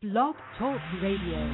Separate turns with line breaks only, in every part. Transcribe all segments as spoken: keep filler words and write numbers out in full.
Blog Talk Radio.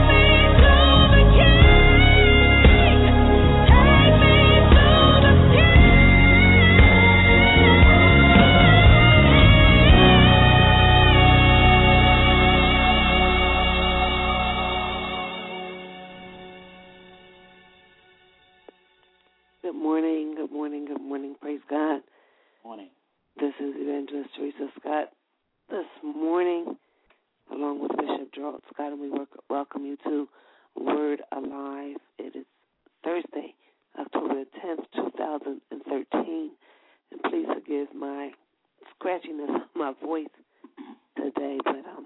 Take me to the king. Good morning, good morning, good morning. Praise God.
Morning.
This is Evangelist Teresa Scott this morning, along with Bishop Gerald Scott, and we work, welcome you to Word Alive. It is Thursday, October the tenth, two thousand thirteen, and please forgive my scratchiness of my voice today, but um,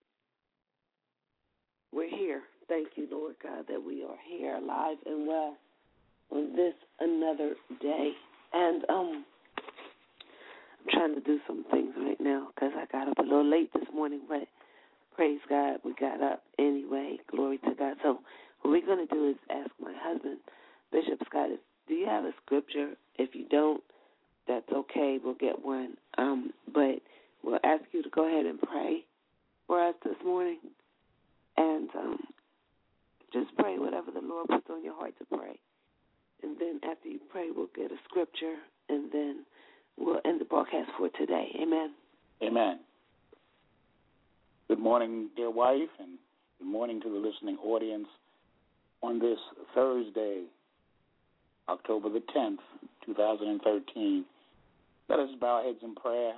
we're here. Thank you, Lord God, that we are here alive and well on this another day. And um, I'm trying to do some things right now because I got up a little late this morning, but praise God, we got up anyway. Glory to God. So what we're going to do is ask my husband, Bishop Scott, if, do you have a scripture? If you don't, that's okay. We'll get one. Um, but we'll ask you to go ahead and pray for us this morning. And um, just pray whatever the Lord puts on your heart to pray. And then after you pray, we'll get a scripture, and then we'll end the broadcast for today. Amen.
Amen. Good morning, dear wife, and good morning to the listening audience on this Thursday, October the tenth, two thousand thirteen. Let us bow our heads in prayer.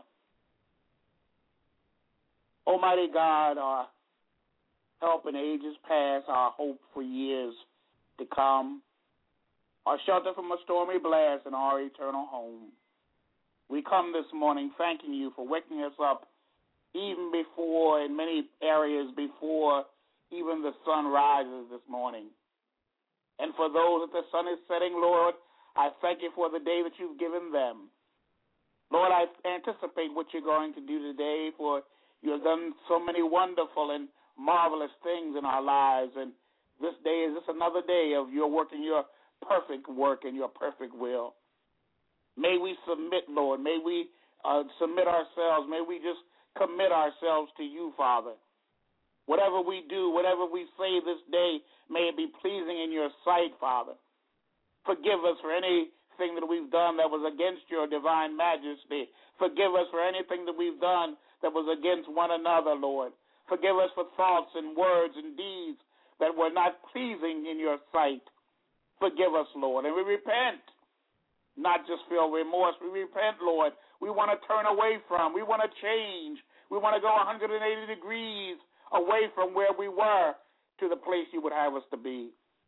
Almighty God, our help in ages past, our hope for years to come, our shelter from a stormy blast, and our eternal home. We come this morning thanking you for waking us up even before, in many areas, before even the sun rises this morning. And for those that the sun is setting, Lord, I thank you for the day that you've given them. Lord, I anticipate what you're going to do today, for you have done so many wonderful and marvelous things in our lives, and this day is just another day of your working your perfect work and your perfect will. May we submit, Lord. May we uh, submit ourselves. May we just commit ourselves to you, Father. Whatever we do, whatever we say this day, may it be pleasing in your sight, Father. Forgive us for anything that we've done that was against your divine majesty. Forgive us for anything that we've done that was against one another, Lord. Forgive us for thoughts and words and deeds that were not pleasing in your sight. Forgive us, Lord, and we repent, not just feel remorse. We repent, Lord. We want to turn away from. We want to change. We want to go one hundred eighty degrees away from where we were to the place you would have us to be.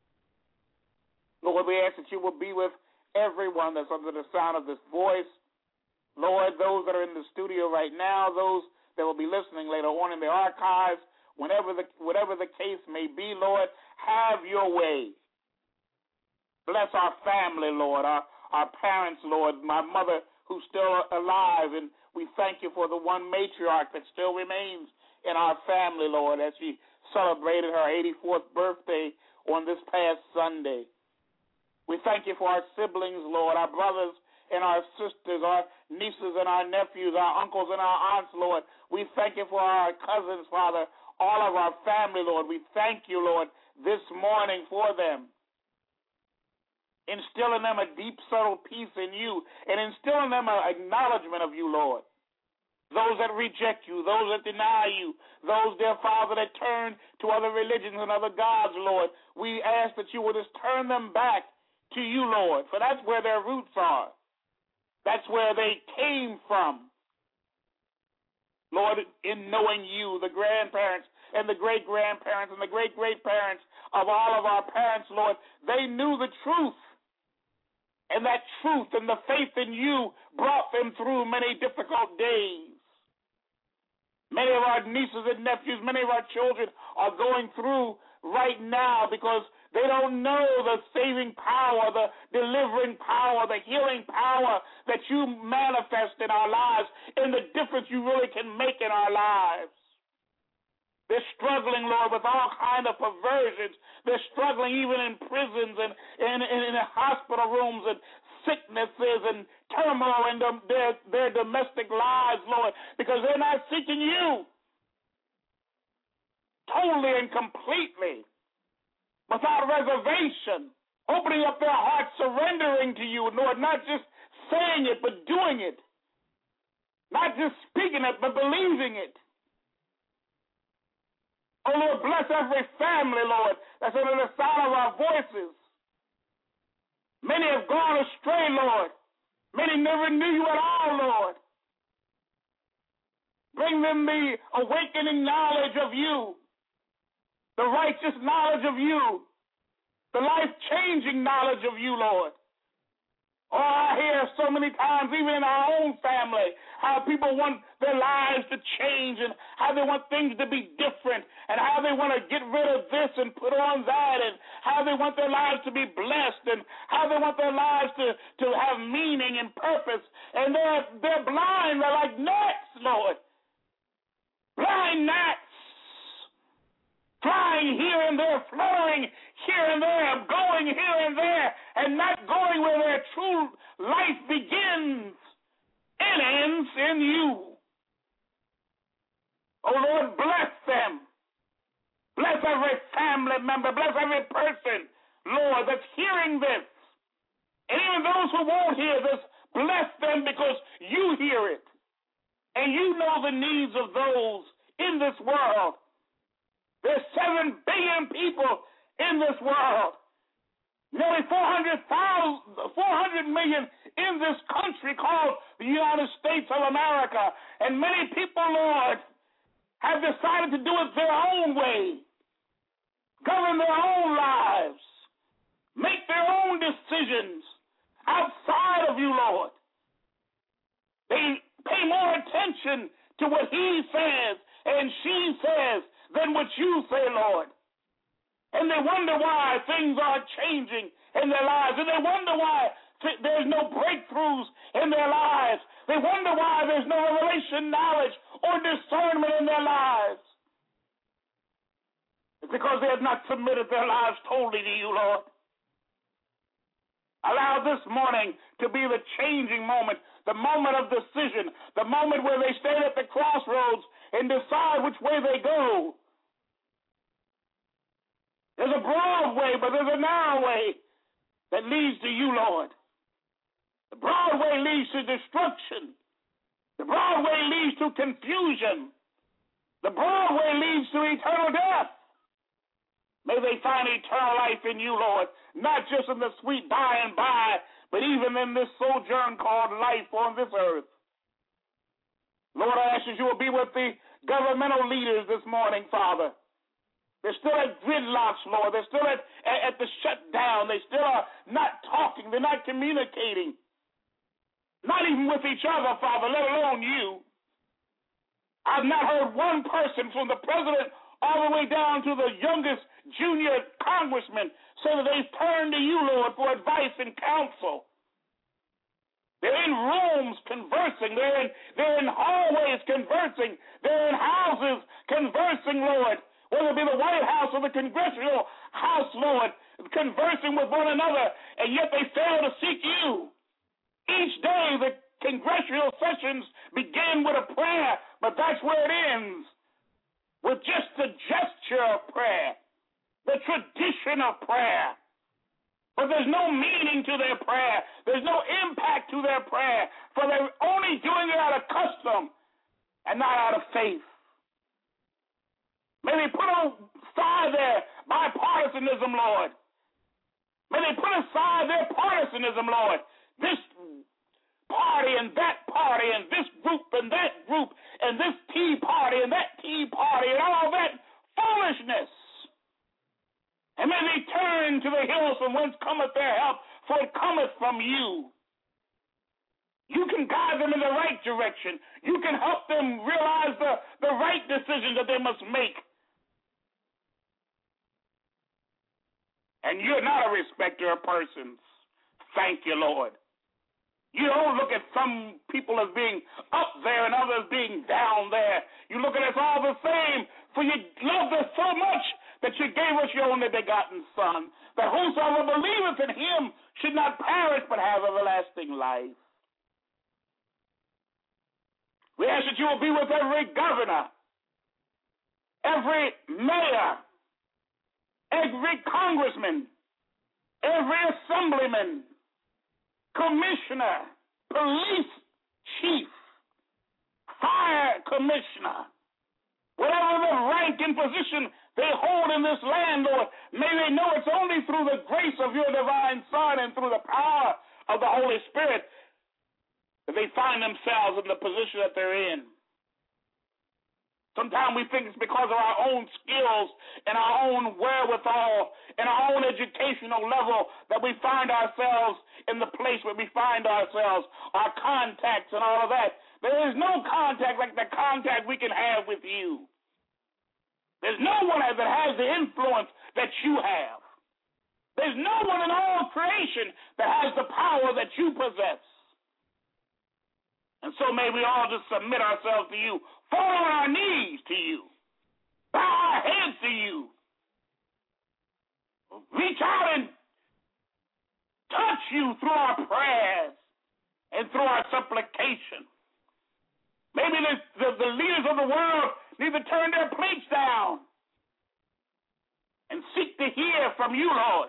Lord, we ask that you will be with everyone that's under the sound of this voice. Lord, those that are in the studio right now, those that will be listening later on in the archives, whenever the, whatever the case may be, Lord, have your way. Bless our family, Lord, our, our parents, Lord, my mother who's still alive, and we thank you for the one matriarch that still remains in our family, Lord, as she celebrated her eighty-fourth birthday on this past Sunday. We thank you for our siblings, Lord, our brothers and our sisters, our nieces and our nephews, our uncles and our aunts, Lord. We thank you for our cousins, Father, all of our family, Lord. We thank you, Lord, this morning for them. Instill in them a deep, subtle peace in you, and instill in them an acknowledgement of you, Lord. Those that reject you, those that deny you, those, dear Father, that turn to other religions and other gods, Lord, we ask that you will just turn them back to you, Lord, for that's where their roots are. That's where they came from. Lord, in knowing you, the grandparents and the great-grandparents and the great-great-parents of all of our parents, Lord, they knew the truth. And that truth and the faith in you brought them through many difficult days. Many of our nieces and nephews, many of our children are going through right now because they don't know the saving power, the delivering power, the healing power that you manifest in our lives and the difference you really can make in our lives. They're struggling, Lord, with all kinds of perversions. They're struggling even in prisons and in, in, in hospital rooms and sicknesses and turmoil in them, their, their domestic lives, Lord, because they're not seeking you totally and completely, without reservation, opening up their hearts, surrendering to you, Lord, not just saying it, but doing it. Not just speaking it, but believing it. Oh, Lord, bless every family, Lord, that's under the sound of our voices. Many have gone astray, Lord. Many never knew you at all, Lord. Bring them the awakening knowledge of you, the righteous knowledge of you, the life-changing knowledge of you, Lord. Oh, I hear so many times, even in our own family, how people want their lives to change and how they want things to be different and how they want to get rid of this and put on that and how they want their lives to be blessed and how they want their lives to, to have meaning and purpose. And they're, they're blind. They're like gnats, Lord. Blind gnats. Flying here and there, fluttering here and there, going here and there, and not going where their true life begins and ends in you. Oh, Lord, bless them. Bless every family member. Bless every person, Lord, that's hearing this. And even those who won't hear this, bless them because you hear it. And you know the needs of those in this world. There's seven billion people in this world. Nearly four hundred million in this country called the United States of America. And many people, Lord, have decided to do it their own way, govern their own lives, make their own decisions outside of you, Lord. They pay more attention to what he says and she says than what you say, Lord. And they wonder why things are changing in their lives. And they wonder why there's no breakthroughs in their lives. They wonder why there's no revelation, knowledge, or discernment in their lives. It's because they have not submitted their lives totally to you, Lord. Allow this morning to be the changing moment, the moment of decision, the moment where they stand at the crossroads and decide which way they go. There's a broad way, but there's a narrow way that leads to you, Lord. The broad way leads to destruction. The broad way leads to confusion. The broad way leads to eternal death. May they find eternal life in you, Lord, not just in the sweet by and by, but even in this sojourn called life on this earth. Lord, I ask that you will be with the governmental leaders this morning, Father. They're still at gridlocks, Lord. They're still at, at, at the shutdown. They still are not talking. They're not communicating. Not even with each other, Father, let alone you. I've not heard one person from the president all the way down to the youngest junior congressman say that they've turned to you, Lord, for advice and counsel. They're in rooms conversing. They're in, they're in hallways conversing. They're in houses conversing, Lord. Whether it be the White House or the Congressional House, Lord, conversing with one another, and yet they fail to seek you. Each day the congressional sessions begin with a prayer, but that's where it ends, with just the gesture of prayer, the tradition of prayer. But there's no meaning to their prayer. There's no impact to their prayer, for they're only doing it out of custom and not out of faith. May they put aside their bipartisanism, Lord. May they put aside their partisanism, Lord. This party and that party and this group and that group and this tea party and that tea party and all that foolishness. And may they turn to the hills from whence cometh their help, for it cometh from you. You can guide them in the right direction. You can help them realize the, the right decisions that they must make. And you're not a respecter of persons. Thank you, Lord. You don't look at some people as being up there and others being down there. You look at us all the same, for you loved us so much that you gave us your only begotten Son, that whosoever believeth in him should not perish but have everlasting life. We ask that you will be with every governor, every mayor, every congressman, every assemblyman, commissioner, police chief, fire commissioner, whatever the rank and position they hold in this land, Lord, may they know it's only through through the grace of your divine Son and through the power of the Holy Spirit, that they find themselves in the position that they're in. Sometimes we think it's because of our own skills and our own wherewithal and our own educational level that we find ourselves in the place where we find ourselves, our contacts and all of that. There is no contact like the contact we can have with you. There's no one that has the influence that you have. There's no one in all creation that has the power that you possess. And so may we all just submit ourselves to you, fall on our knees to you, bow our heads to you, reach out and touch you through our prayers and through our supplication. Maybe the, the, the leaders of the world need to turn their plates down and seek to hear from you, Lord.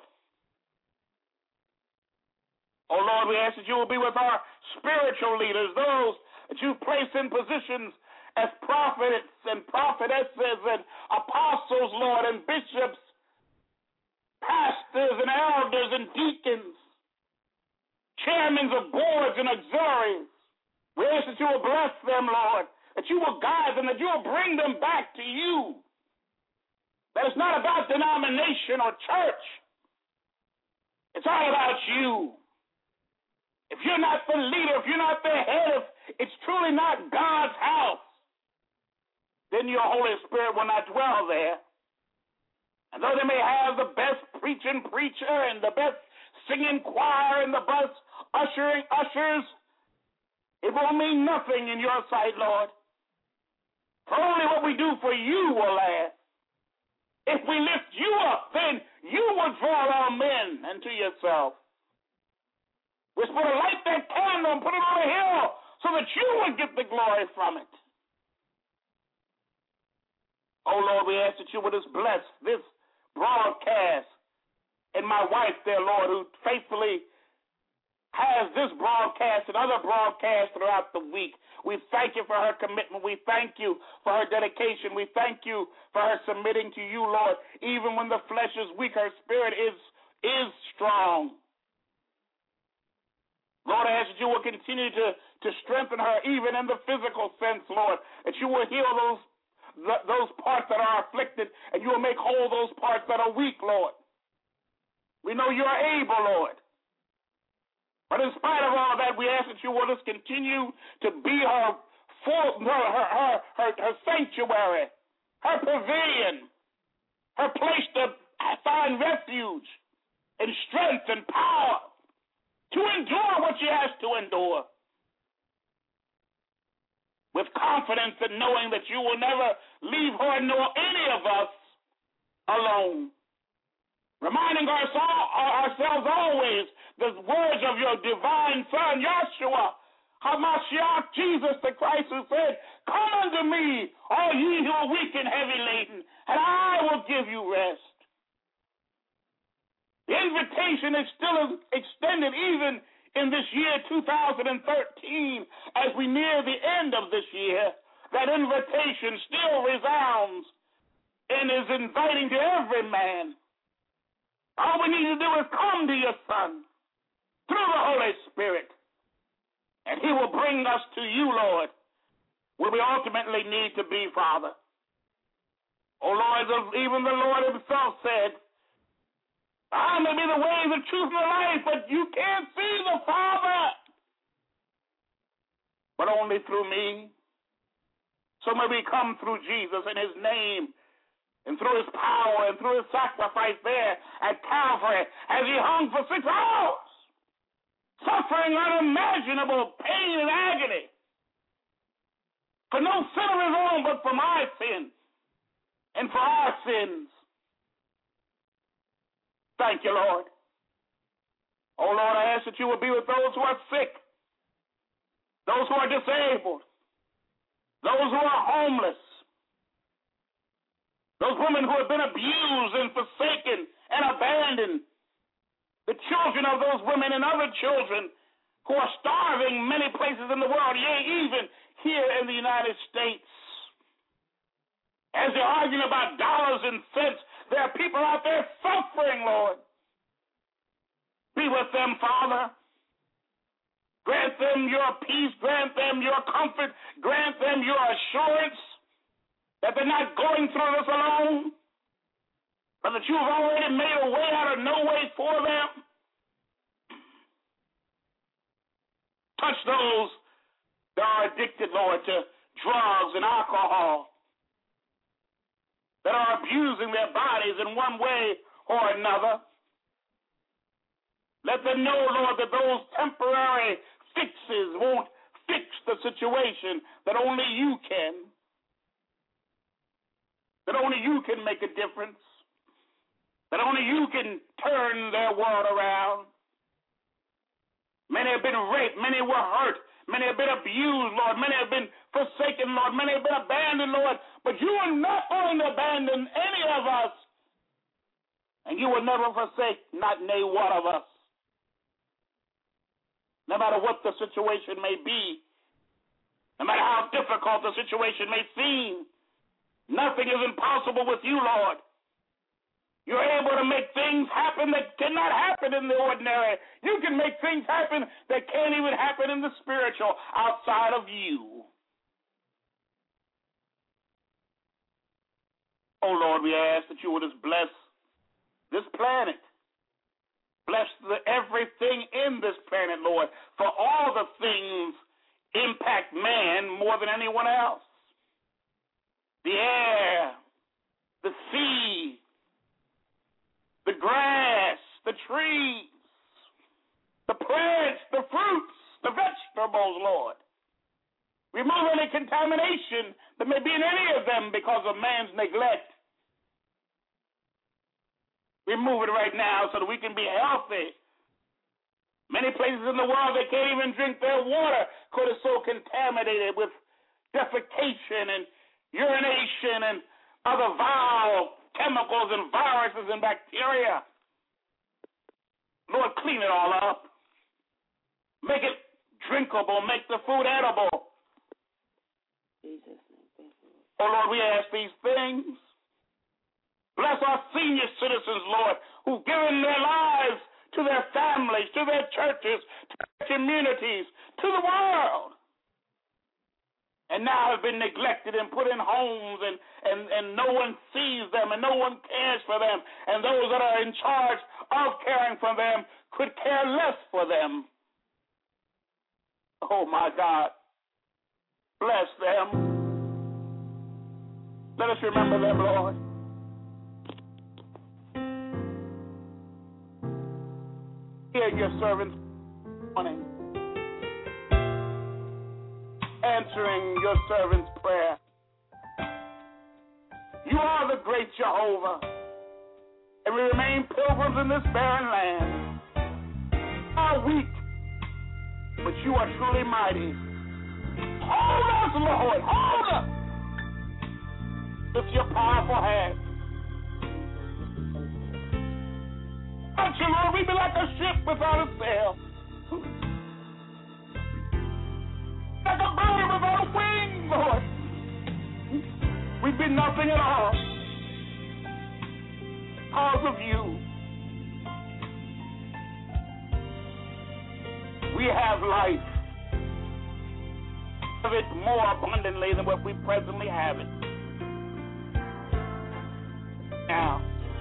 Oh, Lord, we ask that you will be with our spiritual leaders, those that you've placed in positions as prophets and prophetesses and apostles, Lord, and bishops, pastors and elders and deacons, chairmen of boards and auxiliaries. We ask that you will bless them, Lord, that you will guide them, that you will bring them back to you. That it's not about denomination or church. It's all about you. If you're not the leader, if you're not the head, if it's truly not God's house, then your Holy Spirit will not dwell there. And though they may have the best preaching preacher and the best singing choir and the best ushering ushers, it will mean nothing in your sight, Lord. For only what we do for you will last. If we lift you up, then you will draw all men unto yourself. We're supposed to light that candle and put it on a hill so that you would get the glory from it. Oh, Lord, we ask that you would just bless this broadcast and my wife there, Lord, who faithfully has this broadcast and other broadcasts throughout the week. We thank you for her commitment. We thank you for her dedication. We thank you for her submitting to you, Lord. Even when the flesh is weak, her spirit is, is strong. Lord, I ask that you will continue to, to strengthen her even in the physical sense, Lord, that you will heal those, those parts that are afflicted and you will make whole those parts that are weak, Lord. We know you are able, Lord. But in spite of all that, we ask that you will just continue to be her, full, her, her, her, her sanctuary, her pavilion, her place to find refuge and strength and power, to endure what she has to endure. With confidence and knowing that you will never leave her nor any of us alone. Reminding us all, ourselves always the words of your divine Son, Yeshua, HaMashiach, Jesus the Christ, who said, "Come unto me, all ye who are weak and heavy laden, and I will give you rest." The invitation is still extended even in this year two thousand thirteen as we near the end of this year. That invitation still resounds and is inviting to every man. All we need to do is come to your Son through the Holy Spirit, and he will bring us to you, Lord, where we ultimately need to be, Father. Oh, Lord, even the Lord himself said, "I may be the way, the truth, and the life, but you can't see the Father, but only through me." So may we come through Jesus in his name and through his power and through his sacrifice there at Calvary as he hung for six hours, suffering unimaginable pain and agony for no sin of his own, but for my sin and for our sins. Thank you, Lord. Oh, Lord, I ask that you will be with those who are sick, those who are disabled, those who are homeless, those women who have been abused and forsaken and abandoned, the children of those women and other children who are starving many places in the world, yea, even here in the United States. As they're arguing about dollars and cents, there are people out there suffering, Lord. Be with them, Father. Grant them your peace. Grant them your comfort. Grant them your assurance that they're not going through this alone, but that you've already made a way out of no way for them. Touch those that are addicted, Lord, to drugs and alcohol, that are abusing their bodies in one way or another. Let them know, Lord, that those temporary fixes won't fix the situation, that only you can. That only you can make a difference. That only you can turn their world around. Many have been raped. Many were hurt. Many have been abused, Lord. Many have been forsaken, Lord. Many have been abandoned, Lord. But you are not going to abandon any of us. And you will never forsake not nay one of us. No matter what the situation may be, no matter how difficult the situation may seem, nothing is impossible with you, Lord. You're able to make things happen that cannot happen in the ordinary. You can make things happen that can't even happen in the spiritual outside of you. Oh, Lord, we ask that you would just bless this planet. Bless the, everything in this planet, Lord, for all the things impact man more than anyone else. The air, the sea, the grass, the trees, the plants, the fruits, the vegetables, Lord. Remove any contamination that may be in any of them because of man's neglect. Remove it right now so that we can be healthy. Many places in the world, they can't even drink their water because it's so contaminated with defecation and urination and other vile chemicals and viruses and bacteria. Lord, clean it all up. Make it drinkable. Make the food edible.
Jesus.
Oh, Lord, we ask these things. Bless our senior citizens, Lord, who've given their lives to their families, to their churches, to their communities, to the world, and now have been neglected and put in homes, and, and, and no one sees them, and no one cares for them, and those that are in charge of caring for them could care less for them. Oh, my God. Bless them. Let us remember them, Lord. Hear your servants morning, answering your servant's prayer. You are the great Jehovah, and we remain pilgrims in this barren land. We are weak, but you are truly mighty. Hold us, Lord, hold us with your powerful hand. Don't you, Lord, we be like a ship without a sail, like a bird without a wing, Lord. We'd be nothing at all because of you. We have life, have it more abundantly than what we presently have it. Now,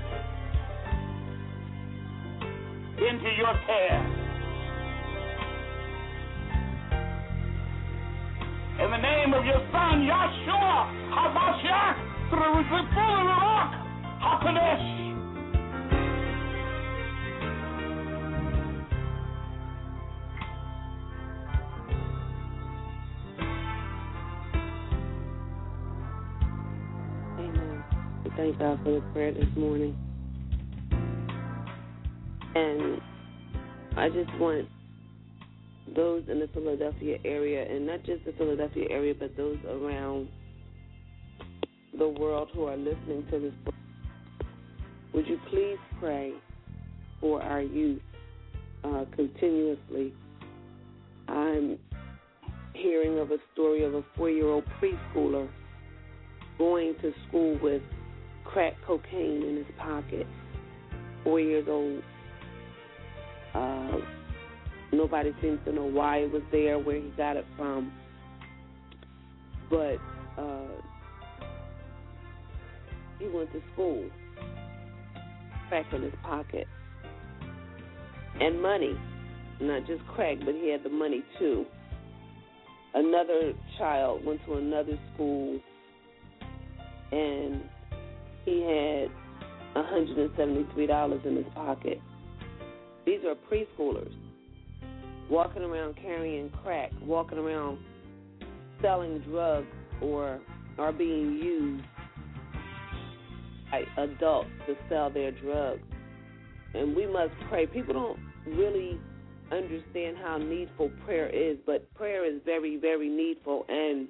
into your care. In the name of your Son, Yahshua HaMashiach, through the full of the rock, HaKadosh.
Amen. We thank God for the prayer this morning. And I just want those in the Philadelphia area, and not just the Philadelphia area, but those around the world who are listening to this book, would you please pray for our youth uh, continuously? I'm hearing of a story of a four-year-old preschooler going to school with crack cocaine in his pocket, four years old. Uh, nobody seems to know why it was there, where he got it from. But uh, he went to school, crack in his pocket, and money. Not just crack, but he had the money too. Another child went to another school, and he had one hundred seventy-three dollars in his pocket. These are preschoolers walking around carrying crack, walking around selling drugs, or are being used by adults to sell their drugs. And we must pray. People don't really understand how needful prayer is, but prayer is very, very needful. And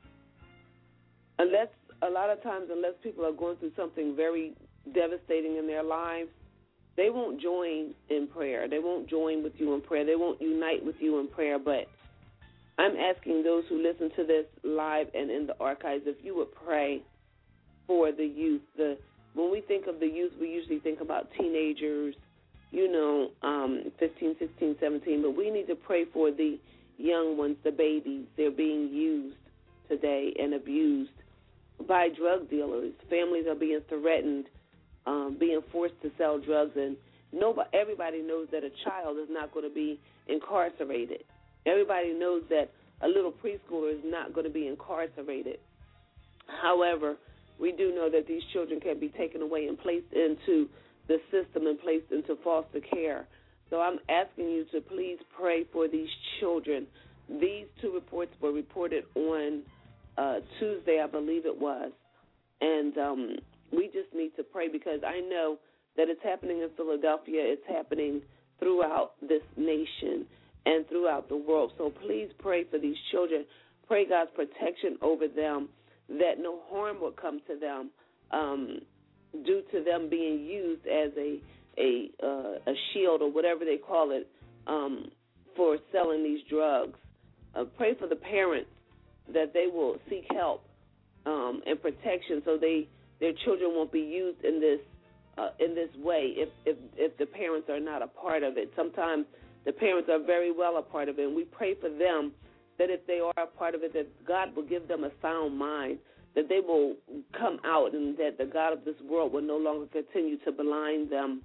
unless, a lot of times, unless people are going through something very devastating in their lives, they won't join in prayer. They won't join with you in prayer. They won't unite with you in prayer. But I'm asking those who listen to this live and in the archives, if you would pray for the youth. The when we think of the youth, we usually think about teenagers, you know, um, fifteen, sixteen, seventeen, but we need to pray for the young ones, the babies. They're being used today and abused by drug dealers. Families are being threatened, um, being forced to sell drugs, and nobody, everybody knows that a child is not going to be incarcerated. Everybody knows that a little preschooler is not going to be incarcerated. However, we do know that these children can be taken away and placed into the system and placed into foster care. So I'm asking you to please pray for these children. These two reports were reported on uh, Tuesday, I believe it was. And um, we just need to pray, because I know that it's happening in Philadelphia. It's happening throughout this nation and throughout the world. So please pray for these children. Pray God's protection over them, that no harm will come to them um, due to them being used as a a, uh, a shield, or whatever they call it, um, for selling these drugs. Uh, pray for the parents that they will seek help um, and protection, so they their children won't be used in this uh, in this way if, if if the parents are not a part of it. Sometimes the parents are very well a part of it, and we pray for them that if they are a part of it, that God will give them a sound mind, that they will come out, and that the God of this world will no longer continue to blind them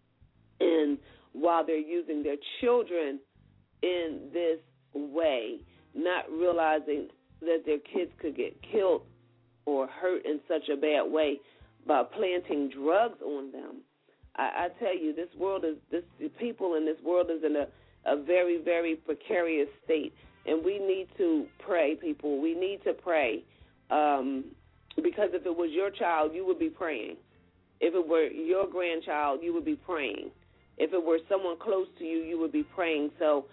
in while they're using their children in this way, not realizing that their kids could get killed or hurt in such a bad way by planting drugs on them. I, I tell you, this world is this the people in this world is in a, a very, very precarious state, and we need to pray, people. We need to pray, um, because if it was your child, you would be praying. If it were your grandchild, you would be praying. If it were someone close to you, you would be praying. So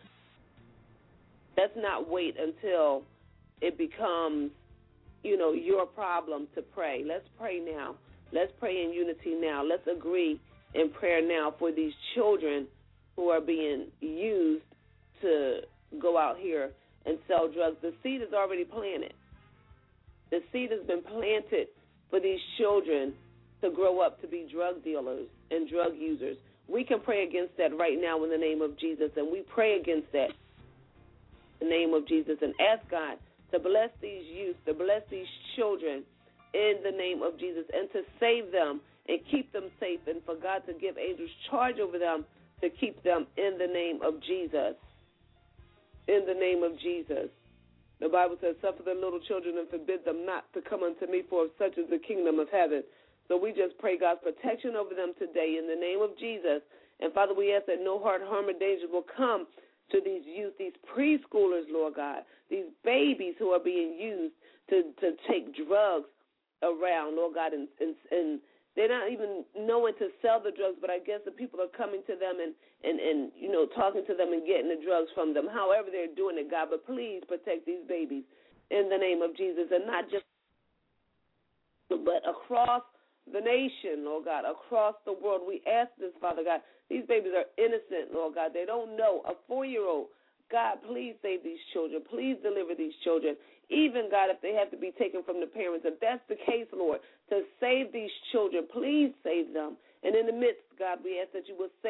let's not wait until it becomes, you know, your problem to pray. Let's pray now. Let's pray in unity now. Let's agree in prayer now for these children who are being used to go out here and sell drugs. The seed is already planted. The seed has been planted for these children to grow up to be drug dealers and drug users. We can pray against that right now in the name of Jesus, and we pray against that in the name of Jesus and ask God to bless these youth, to bless these children in the name of Jesus, and to save them and keep them safe, and for God to give angels charge over them to keep them in the name of Jesus. In the name of Jesus. The Bible says, suffer the little children and forbid them not to come unto me, for such is the kingdom of heaven. So we just pray God's protection over them today in the name of Jesus. And, Father, we ask that no hurt, harm, or danger will come to these youth, these preschoolers, Lord God, these babies who are being used to, to take drugs around, Lord God, and, and, and they're not even knowing to sell the drugs, but I guess the people are coming to them and, and, and, you know, talking to them and getting the drugs from them, however they're doing it, God. But please protect these babies in the name of Jesus, and not just, but across the nation, Lord God, across the world. We ask this, Father God. These babies are innocent, Lord God. They don't know. A four-year-old, God, please save these children. Please deliver these children. Even, God, if they have to be taken from the parents, if that's the case, Lord, to save these children, please save them. And in the midst, God, we ask that you will save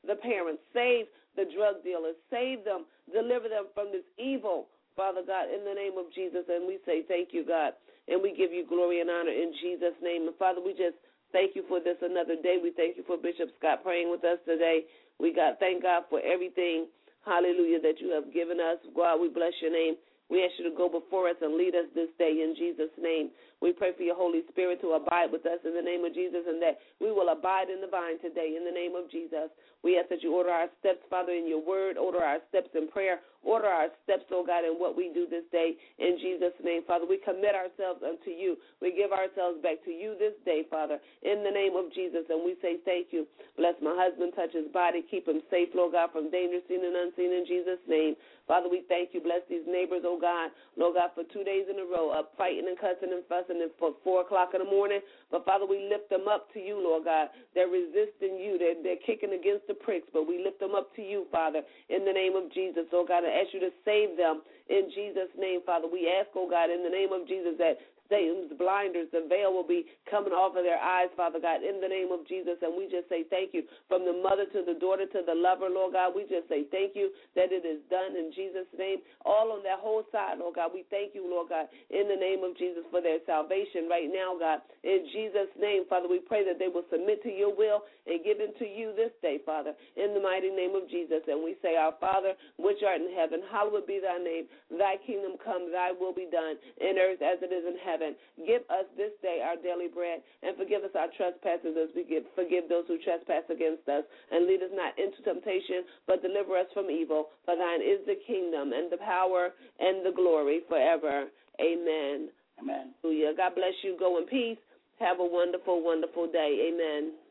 the parents, save the drug dealers, save them, deliver them from this evil, Father God, in the name of Jesus. And we say thank you, God, and we give you glory and honor in Jesus' name. And Father, we just thank you for this another day. We thank you for Bishop Scott praying with us today. We got thank God for everything, hallelujah, that you have given us. God, we bless your name. We ask you to go before us and lead us this day in Jesus' name. We pray for your Holy Spirit to abide with us in the name of Jesus, and that we will abide in the vine today in the name of Jesus. We ask that you order our steps, Father, in your word, order our steps in prayer, order our steps, oh God, in what we do this day in Jesus' name. Father, we commit ourselves unto you. We give ourselves back to you this day, Father, in the name of Jesus, and we say thank you. Bless my husband, touch his body, keep him safe, Lord God, from danger seen and unseen in Jesus' name. Father, we thank you. Bless these neighbors, oh God, Lord God, for two days in a row, up fighting and cussing and fussing and for four o'clock in the morning. But, Father, we lift them up to you, Lord God. They're resisting you. They're, they're kicking against the pricks, but we lift them up to you, Father, in the name of Jesus, oh God. I ask you to save them in Jesus' name, Father. We ask, oh God, in the name of Jesus, that Satan's blinders, the veil will be coming off of their eyes, Father God, in the name of Jesus. And we just say thank you. From the mother to the daughter to the lover, Lord God, we just say thank you that it is done in Jesus' name. All on that whole side, Lord God, we thank you, Lord God, in the name of Jesus for their salvation right now, God. In Jesus' name, Father, we pray that they will submit to your will and give into you this day, Father, in the mighty name of Jesus. And we say, our Father, which art in heaven, hallowed be thy name. Thy kingdom come, thy will be done in earth as it is in heaven. Give us this day our daily bread, and forgive us our trespasses as we give, forgive those who trespass against us. And lead us not into temptation, but deliver us from evil. For thine is the kingdom and the power and the glory forever. Amen.
Amen.
Hallelujah. God bless you. Go in peace. Have a wonderful, wonderful day. Amen.